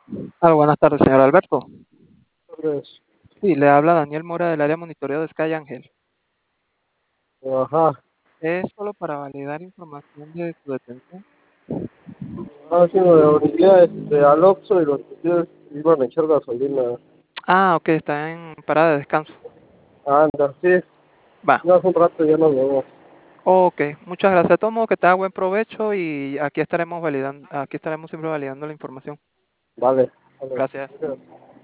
Buenas tardes, señor Alberto. Pues, Sí, le habla Daniel Mora del área monitoreo de Sky Ángel. ajá. Es solo para validar información de su detención. Sí, me orillé al Oxxo y los tíos iban a echar gasolina. Ok, está en parada de descanso. Anda, sí, Va. ya hace un rato ya nos vemos. Ok, muchas gracias. Tomo que te haga buen provecho y aquí estaremos validando, aquí estaremos siempre validando la información. Vale, vale. Gracias.